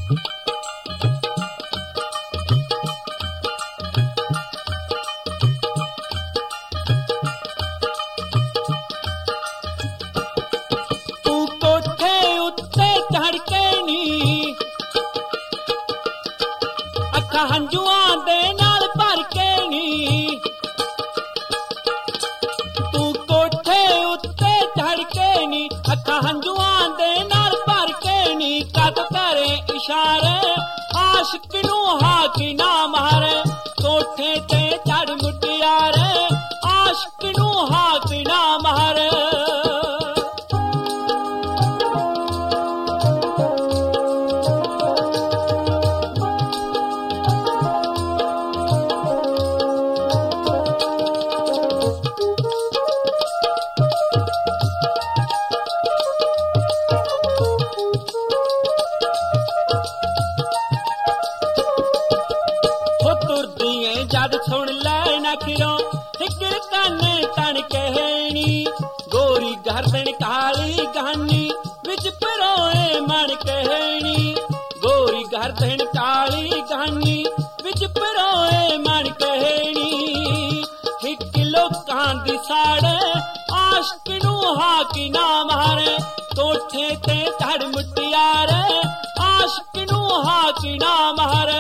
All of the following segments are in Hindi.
हंजुआं दे नाल भर के नी तू कोठे उत्ते चढ़ के नी अखा हंजुआं दे नाल भर के नी कद करे इशारे आशिक नू हाक ना मारे कोठे ते चढ़ मुटियारे आशिक नू हाक ना मारे जद सुन लैना खिरों हिकर काने तन कहनी गोरी गर्दन काली गानी विच परोए मन कहनी गोरी गर्दन काली गानी विच परोए मन कहनी हिक लोकां दी साड़े आशिक नू हाक ना मारे कोठे ते चढ़ मुटियारे आशिक नू हाक ना मारे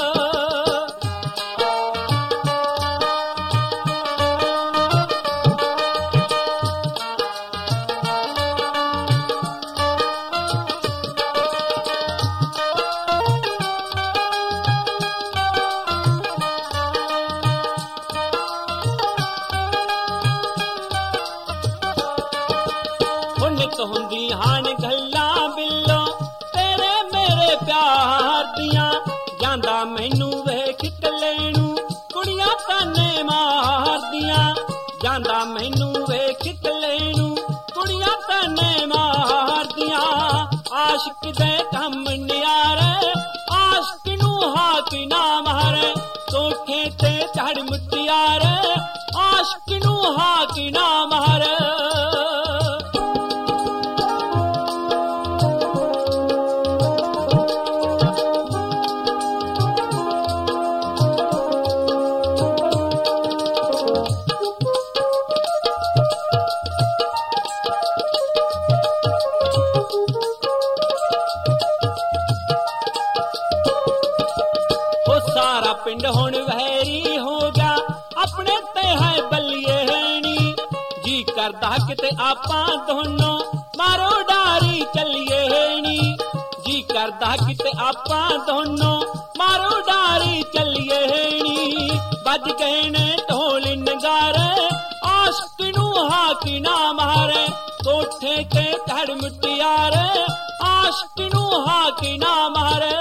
हुंदी हान गल्ला बिल्लो तेरे मेरे प्यार दियां जांदा मैनू वेख कलेनू कुड़ियां ताने मार दियां जांदा मैनू वेख कलेनू कुड़ियां ताने मार दियां आशिक दे कम नियारे आशिक नू हाक ना मारे कोठे ते चढ़ मुटियारे आशिक नू हाक ना मारे सारा पिंड हुण वैरी हो गया अपने ते है बलिए नी जी करदा किते आपां दोनों मारो डारी चलिए नी जी करदा किते आपां दोनों मारो डारी चलिए नी बज गए ने ढोल नगारे आशिक नू हाक ना मारे कोठे ते चढ़ मुटियारे आशिक नू हाक ना मारे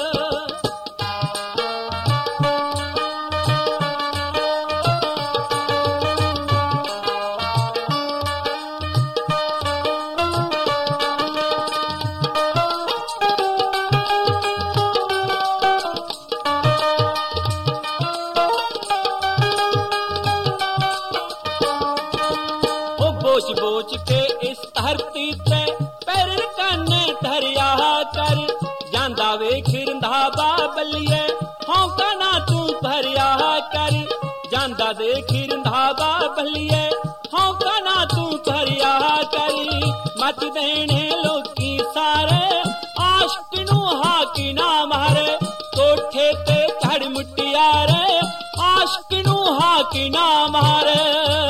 बोच बोच के इस धरती ते पैर काने धरिया कर जांदा वेख रंधावा बलिए हौका ना तू भरिया कर जांदा देख रंधावा बलिए हौका ना तू भरिया कर मत देने लोकी सारे आशिक नू हाक ना मारे कोठे ते चढ़ मुटियारे आशिक नू हाक ना मारे